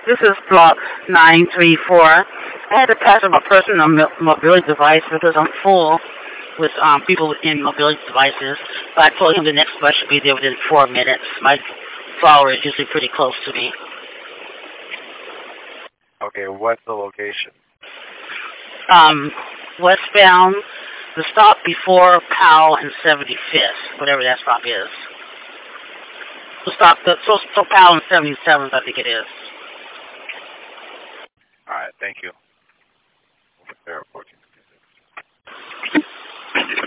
This is block 934. I had to pass up a person on mobility device because I'm full with people in mobility devices. But I told him the next bus should be there within 4 minutes. My follower is usually pretty close to me. Okay, what's the location? Westbound, the stop before Powell and 75th, whatever that stop is. The stop, so Powell and 77th, I think it is. All right, thank you. Airport.